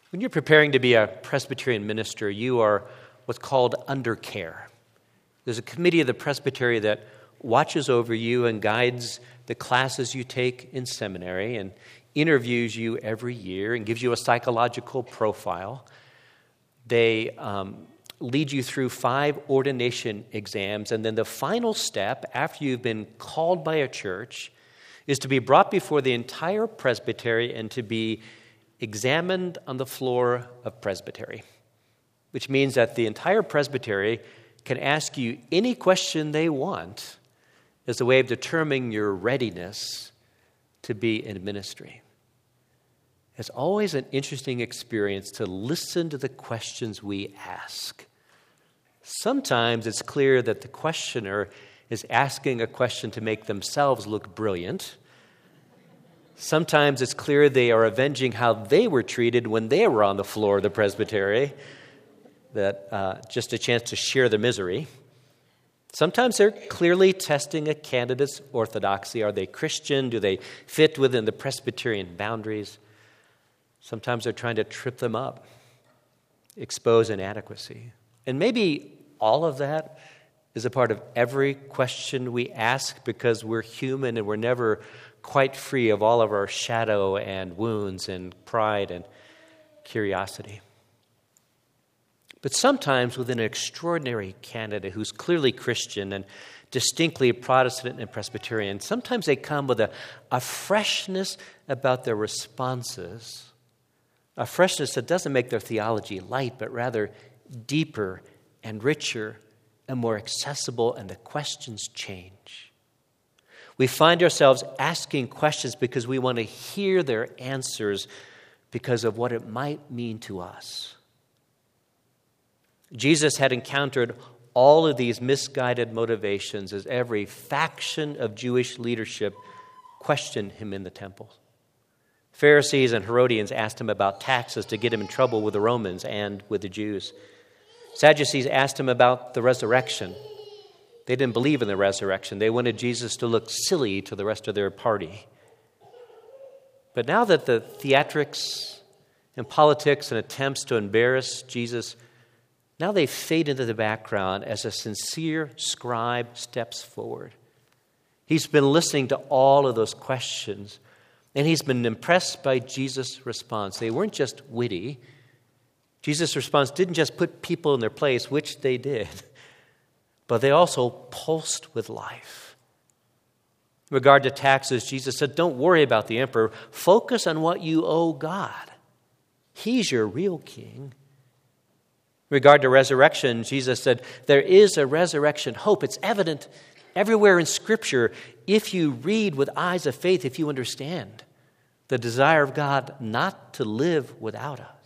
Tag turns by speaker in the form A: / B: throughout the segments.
A: When you're preparing to be a Presbyterian minister, you are what's called under care. There's a committee of the presbytery that watches over you and guides the classes you take in seminary and interviews you every year and gives you a psychological profile. They lead you through 5 ordination exams, and then the final step, after you've been called by a church, is to be brought before the entire presbytery and to be examined on the floor of presbytery, which means that the entire presbytery can ask you any question they want as a way of determining your readiness to be in ministry. It's always an interesting experience to listen to the questions we ask. Sometimes it's clear that the questioner is asking a question to make themselves look brilliant. Sometimes it's clear they are avenging how they were treated when they were on the floor of the presbytery, that just a chance to share the misery. Sometimes they're clearly testing a candidate's orthodoxy. Are they Christian? Do they fit within the Presbyterian boundaries? Sometimes they're trying to trip them up, expose inadequacy. And maybe all of that is a part of every question we ask because we're human and we're never quite free of all of our shadow and wounds and pride and curiosity. But sometimes with an extraordinary candidate who's clearly Christian and distinctly Protestant and Presbyterian, sometimes they come with a freshness about their responses, a freshness that doesn't make their theology light, but rather deeper and richer and more accessible, and the questions change. We find ourselves asking questions because we want to hear their answers because of what it might mean to us. Jesus had encountered all of these misguided motivations as every faction of Jewish leadership questioned him in the temple. Pharisees and Herodians asked him about taxes to get him in trouble with the Romans and with the Jews. Sadducees asked him about the resurrection. They didn't believe in the resurrection. They wanted Jesus to look silly to the rest of their party. But now that the theatrics and politics and attempts to embarrass Jesus, now they fade into the background as a sincere scribe steps forward. He's been listening to all of those questions, and he's been impressed by Jesus' response. They weren't just witty. Jesus' response didn't just put people in their place, which they did, but they also pulsed with life. In regard to taxes, Jesus said, don't worry about the emperor. Focus on what you owe God. He's your real king. In regard to resurrection, Jesus said, there is a resurrection hope. It's evident everywhere in Scripture if you read with eyes of faith, if you understand the desire of God not to live without us.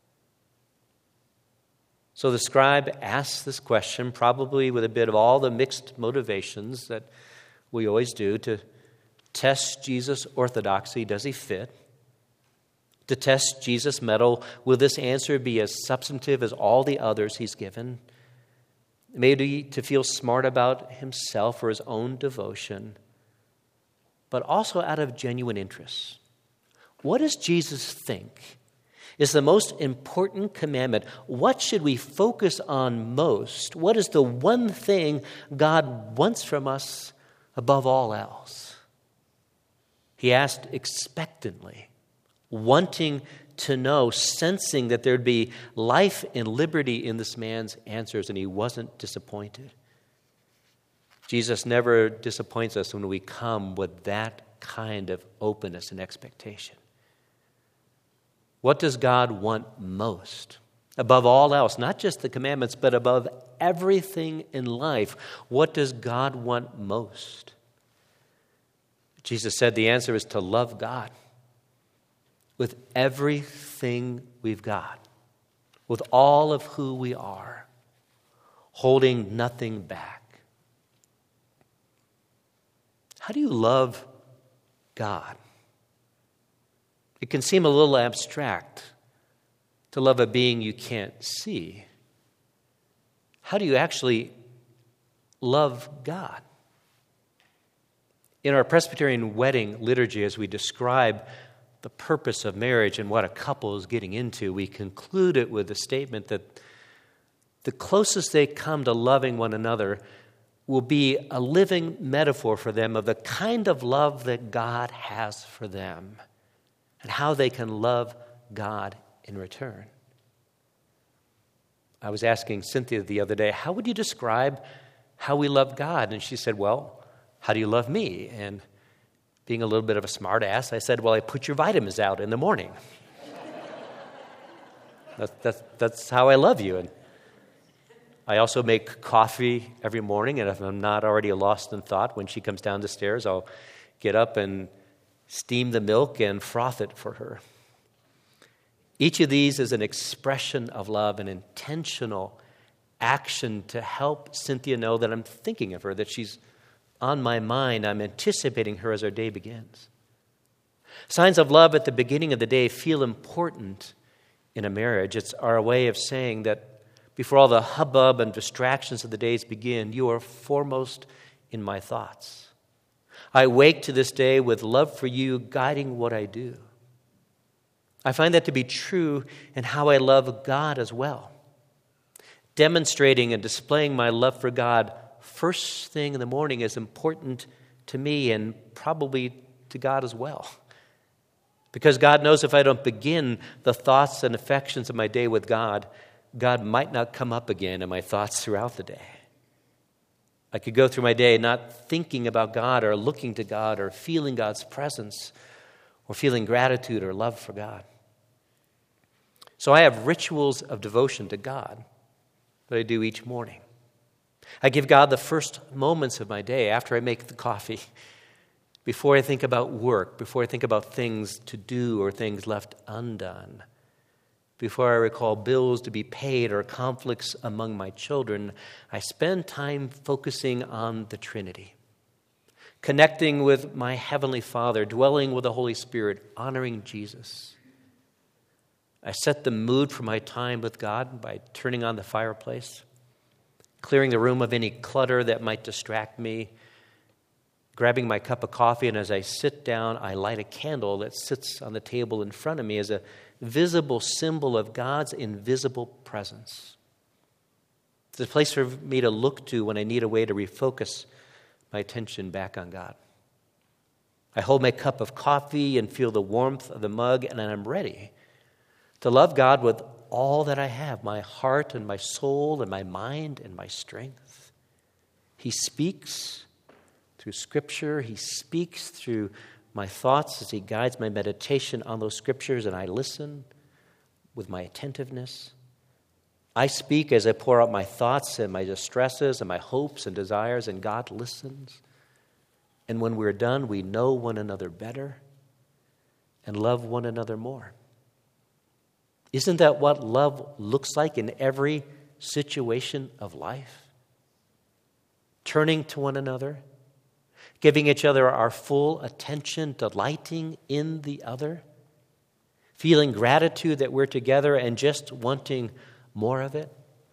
A: So the scribe asks this question, probably with a bit of all the mixed motivations that we always do, to test Jesus' orthodoxy. Does he fit? To test Jesus' mettle, will this answer be as substantive as all the others he's given? Maybe to feel smart about himself or his own devotion, but also out of genuine interest. What does Jesus think is the most important commandment? What should we focus on most? What is the one thing God wants from us above all else? He asked expectantly, wanting to know, sensing that there'd be life and liberty in this man's answers, and he wasn't disappointed. Jesus never disappoints us when we come with that kind of openness and expectation. What does God want most? Above all else, not just the commandments, but above everything in life, what does God want most? Jesus said the answer is to love God with everything we've got, with all of who we are, holding nothing back. How do you love God? It can seem a little abstract to love a being you can't see. How do you actually love God? In our Presbyterian wedding liturgy, as we describe the purpose of marriage and what a couple is getting into, we conclude it with the statement that the closest they come to loving one another will be a living metaphor for them of the kind of love that God has for them and how they can love God in return. I was asking Cynthia the other day, how would you describe how we love God? And she said, well, how do you love me? And being a little bit of a smart ass, I said, well, I put your vitamins out in the morning. That's how I love you. And I also make coffee every morning, and if I'm not already lost in thought, when she comes down the stairs, I'll get up and steam the milk and froth it for her. Each of these is an expression of love, an intentional action to help Cynthia know that I'm thinking of her, that she's on my mind. I'm anticipating her as our day begins. Signs of love at the beginning of the day feel important in a marriage. It's our way of saying that before all the hubbub and distractions of the days begin, you are foremost in my thoughts. I wake to this day with love for you guiding what I do. I find that to be true in how I love God as well. Demonstrating and displaying my love for God first thing in the morning is important to me and probably to God as well. Because God knows if I don't begin the thoughts and affections of my day with God, God might not come up again in my thoughts throughout the day. I could go through my day not thinking about God or looking to God or feeling God's presence or feeling gratitude or love for God. So I have rituals of devotion to God that I do each morning. I give God the first moments of my day after I make the coffee, before I think about work, before I think about things to do or things left undone, before I recall bills to be paid or conflicts among my children. I spend time focusing on the Trinity, connecting with my Heavenly Father, dwelling with the Holy Spirit, honoring Jesus. I set the mood for my time with God by turning on the fireplace, clearing the room of any clutter that might distract me, grabbing my cup of coffee, and as I sit down, I light a candle that sits on the table in front of me as a visible symbol of God's invisible presence. It's a place for me to look to when I need a way to refocus my attention back on God. I hold my cup of coffee and feel the warmth of the mug, and I'm ready to love God with all that I have, my heart and my soul and my mind and my strength. He speaks through Scripture. He speaks through my thoughts as He guides my meditation on those Scriptures, and I listen with my attentiveness. I speak as I pour out my thoughts and my distresses and my hopes and desires, and God listens. And when we're done, we know one another better and love one another more. Isn't that what love looks like in every situation of life? Turning to one another, giving each other our full attention, delighting in the other, feeling gratitude that we're together and just wanting more of it.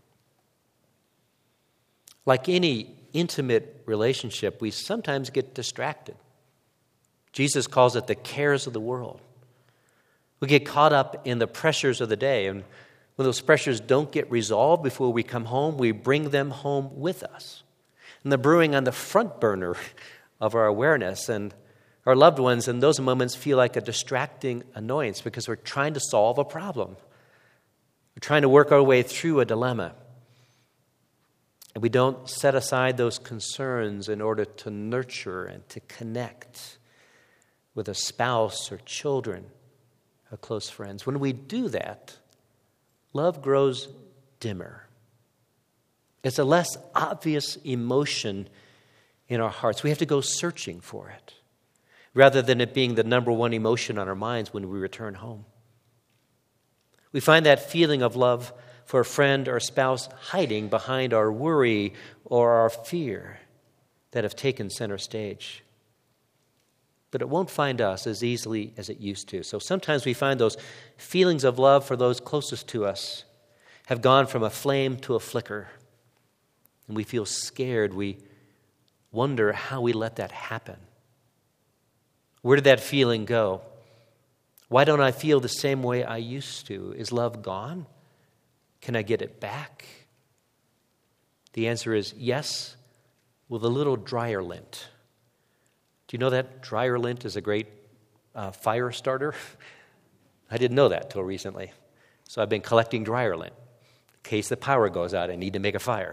A: Like any intimate relationship, we sometimes get distracted. Jesus calls it the cares of the world. We get caught up in the pressures of the day, and when those pressures don't get resolved before we come home, we bring them home with us. And they're brewing on the front burner of our awareness, and our loved ones in those moments feel like a distracting annoyance because we're trying to solve a problem. We're trying to work our way through a dilemma. And we don't set aside those concerns in order to nurture and to connect with a spouse or children or close friends. When we do that, love grows dimmer. It's a less obvious emotion in our hearts. We have to go searching for it, rather than it being the number one emotion on our minds when we return home. We find that feeling of love for a friend or spouse hiding behind our worry or our fear that have taken center stage. But it won't find us as easily as it used to. So sometimes we find those feelings of love for those closest to us have gone from a flame to a flicker. And we feel scared. We wonder how we let that happen. Where did that feeling go? Why don't I feel the same way I used to? Is love gone? Can I get it back? The answer is yes, with a little dryer lint. Do you know that dryer lint is a great fire starter? I didn't know that till recently. So I've been collecting dryer lint. In case the power goes out, I need to make a fire.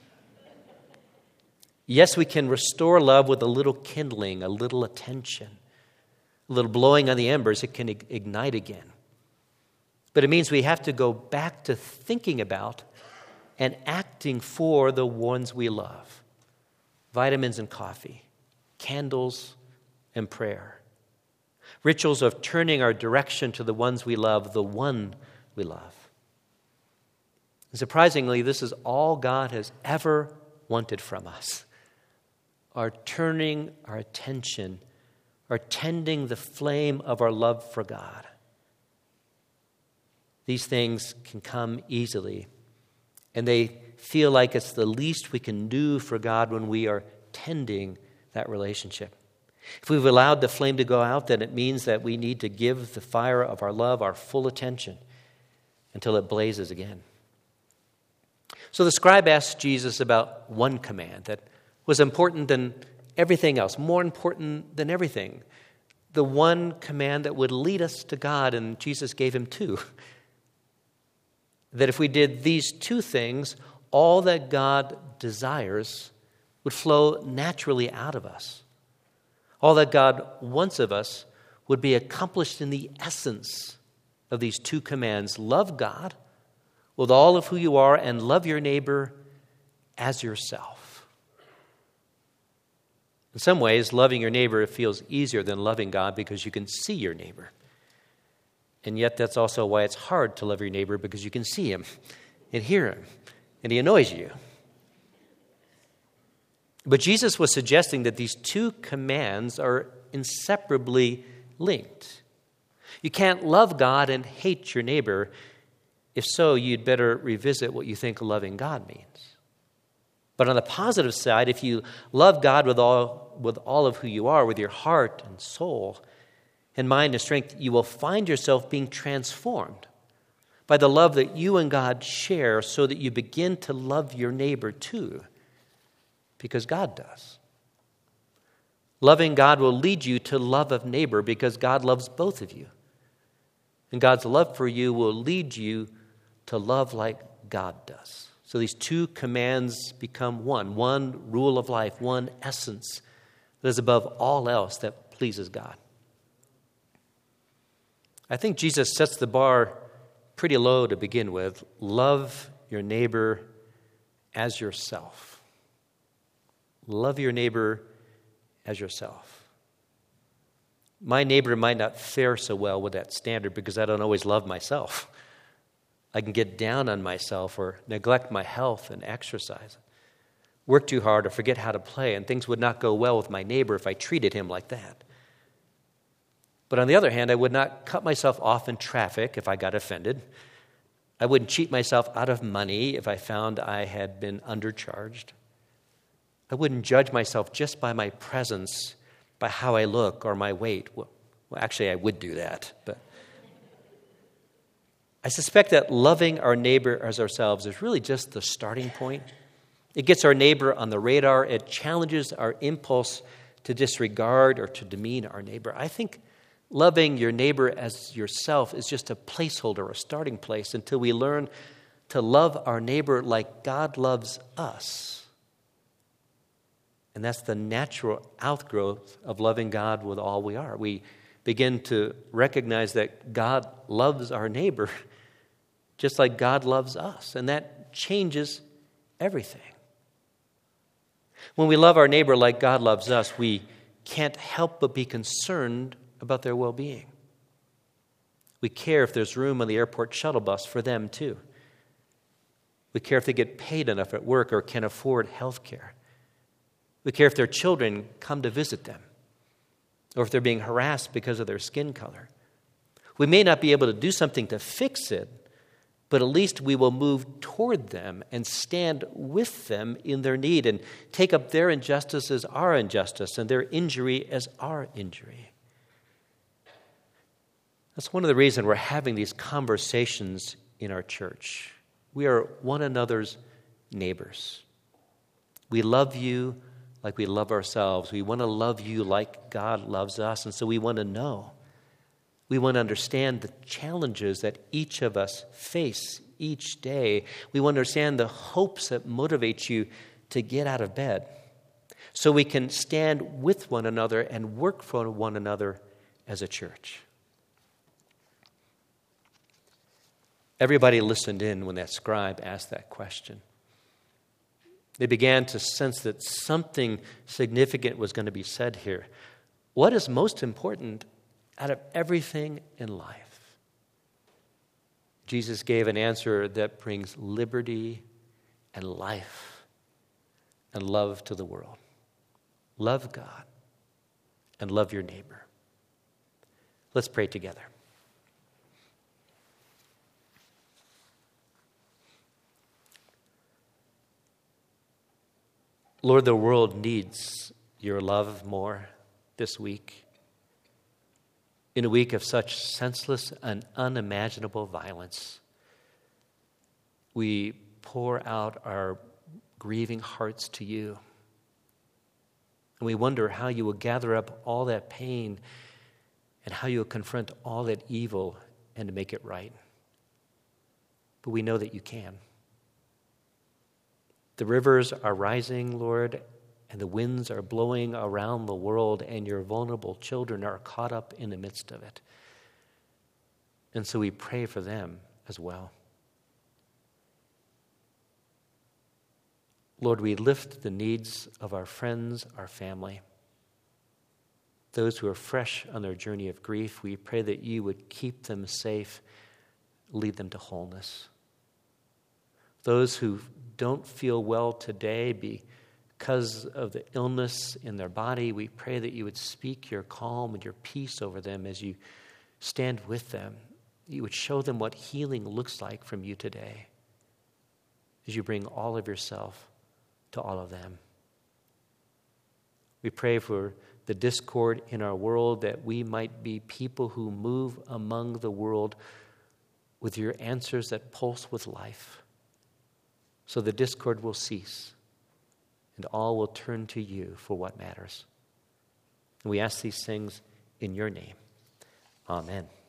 A: Yes, we can restore love with a little kindling, a little attention, a little blowing on the embers. It can ignite again. But it means we have to go back to thinking about and acting for the ones we love. Vitamins and coffee, candles and prayer. Rituals of turning our direction to the ones we love, the one we love. And surprisingly, this is all God has ever wanted from us. Our turning our attention, our tending the flame of our love for God. These things can come easily, and they feel like it's the least we can do for God when we are tending that relationship. If we've allowed the flame to go out, then it means that we need to give the fire of our love our full attention until it blazes again. So the scribe asked Jesus about one command that was important than everything else, more important than everything. The one command that would lead us to God, and Jesus gave him two. That if we did these two things, all that God desires would flow naturally out of us. All that God wants of us would be accomplished in the essence of these two commands. Love God with all of who you are and love your neighbor as yourself. In some ways, loving your neighbor feels easier than loving God because you can see your neighbor. And yet that's also why it's hard to love your neighbor, because you can see him and hear him, and he annoys you. But Jesus was suggesting that these two commands are inseparably linked. You can't love God and hate your neighbor. If so, you'd better revisit what you think loving God means. But on the positive side, if you love God with all of who you are, with your heart and soul and mind and strength, you will find yourself being transformed by the love that you and God share, so that you begin to love your neighbor too, because God does. Loving God will lead you to love of neighbor because God loves both of you. And God's love for you will lead you to love like God does. So these two commands become one rule of life, one essence that is above all else that pleases God. I think Jesus sets the bar pretty low to begin with. Love your neighbor as yourself. Love your neighbor as yourself. My neighbor might not fare so well with that standard because I don't always love myself. I can get down on myself or neglect my health and exercise, work too hard or forget how to play, and things would not go well with my neighbor if I treated him like that. But on the other hand, I would not cut myself off in traffic if I got offended. I wouldn't cheat myself out of money if I found I had been undercharged. I wouldn't judge myself just by my presence, by how I look or my weight. Well, actually, I would do that. But I suspect that loving our neighbor as ourselves is really just the starting point. It gets our neighbor on the radar. It challenges our impulse to disregard or to demean our neighbor. I think loving your neighbor as yourself is just a placeholder, a starting place, until we learn to love our neighbor like God loves us. And that's the natural outgrowth of loving God with all we are. We begin to recognize that God loves our neighbor just like God loves us. And that changes everything. When we love our neighbor like God loves us, we can't help but be concerned about their well-being. We care if there's room on the airport shuttle bus for them too. We care if they get paid enough at work or can afford health care. We care if their children come to visit them or if they're being harassed because of their skin color. We may not be able to do something to fix it, but at least we will move toward them and stand with them in their need and take up their injustice as our injustice and their injury as our injury. That's one of the reasons we're having these conversations in our church. We are one another's neighbors. We love you like we love ourselves. We want to love you like God loves us. And so we want to know. We want to understand the challenges that each of us face each day. We want to understand the hopes that motivate you to get out of bed, so we can stand with one another and work for one another as a church. Everybody listened in when that scribe asked that question. They began to sense that something significant was going to be said here. What is most important out of everything in life? Jesus gave an answer that brings liberty and life and love to the world. Love God and love your neighbor. Let's pray together. Lord, the world needs your love more this week. In a week of such senseless and unimaginable violence, we pour out our grieving hearts to you. And we wonder how you will gather up all that pain and how you will confront all that evil and to make it right. But we know that you can. The rivers are rising, Lord, and the winds are blowing around the world, and your vulnerable children are caught up in the midst of it. And so we pray for them as well. Lord, we lift the needs of our friends, our family, those who are fresh on their journey of grief. We pray that you would keep them safe, lead them to wholeness. Those who don't feel well today because of the illness in their body, we pray that you would speak your calm and your peace over them as you stand with them. You would show them what healing looks like from you today as you bring all of yourself to all of them. We pray for the discord in our world, that we might be people who move among the world with your answers that pulse with life. So the discord will cease, and all will turn to you for what matters. And we ask these things in your name. Amen.